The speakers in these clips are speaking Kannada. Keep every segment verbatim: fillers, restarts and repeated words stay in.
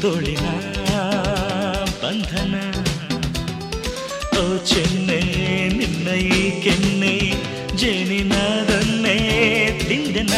ತೋಳಿನ ಬಂಧನ ಓ ಚೆನ್ನೆ ನಿನ್ನ ಈ ಕೆನ್ನೆ ಜೇನಿನದನ್ನೇ ತಿಂದೆನ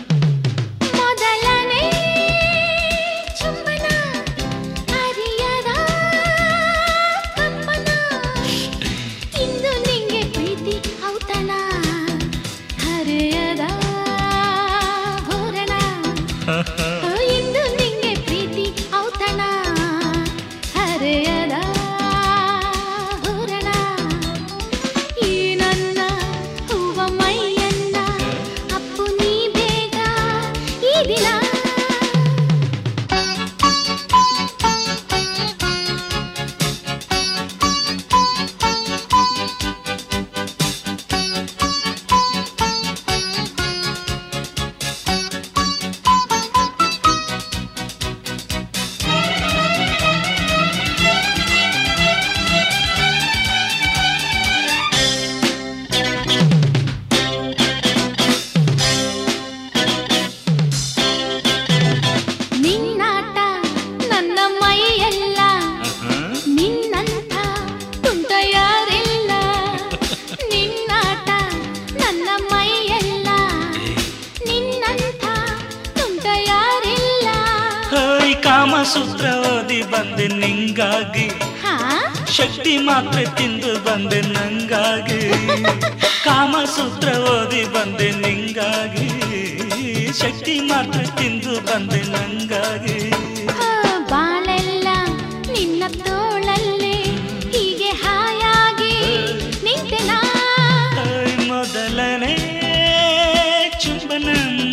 ಕಾಮಸೂತ್ರ ಓದಿ ಬಂದೆ ನಿಂಗಾಗಿ ಶಕ್ತಿ ಮಾತ್ರೆ ತಿಂದು ಬಂದೆ ನಂಗಾಗಿ ಕಾಮಸೂತ್ರ ಓದಿ ಬಂದೆ ನಿಂಗಾಗಿ ಶಕ್ತಿ ಮಾತ್ರೆ ತಿಂದು ಬಂದೆ ನಂಗಾಗಿ ಬಾಳೆಲ್ಲ ನಿನ್ನ ತೋಳಲ್ಲೇ ಹೀಗೆ ಹಾಯಾಗಿ ನಿಂತೆನಾ ಮೊದಲನೇ ಚುಂಬನ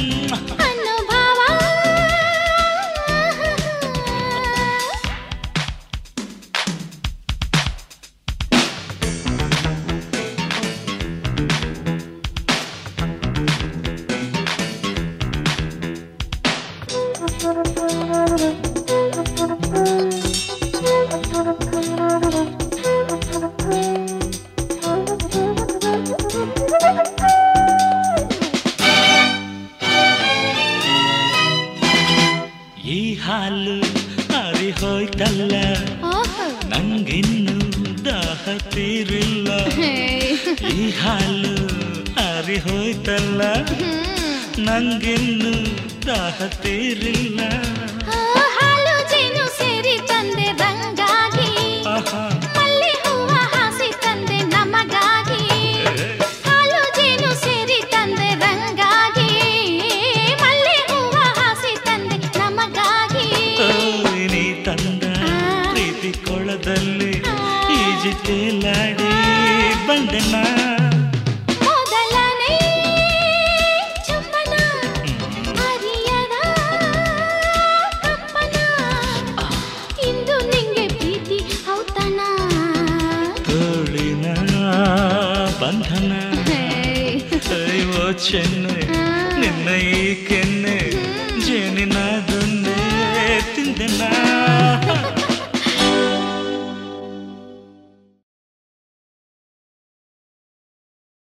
ಈ ಹಾಲು ಅರಿ ಹೋಯ್ತಲ್ಲ ನಂಗಿನ್ನು ದಾಹ ತೀರಿಲ್ಲ ಈ ಹಾಲು ಅರಿ ಹೋಯ್ತಲ್ಲ ನಂಗಿನ್ನು ದಾಹ ತೀರಿಲ್ಲ ಹಾಲು ಜೇನು ಸೇರಿ ತಂದೆ ರಂಗಾಗಿ ಮಲ್ಲಿ ಹೂವ ಹಾಸಿ ತಂದೆ ನಮಗಾಗಿ ಹಾಲು ಜೇನು ಸೇರಿ ತಂದೆ ರಂಗಾಗಿ ಮಲ್ಲಿ ಹೂವ ಹಾಸಿ ತಂದೆ ನಮಗಾಗಿ ನೀ ತಂದ ಪ್ರೀತಿ ಕೊಳದಲ್ಲಿ ಈಜಿ ತೇಲಾಡಿ ಬಂದೆನ ಬಂಧನ ಓ ಚೆನ್ನೆ ನಿನ್ನ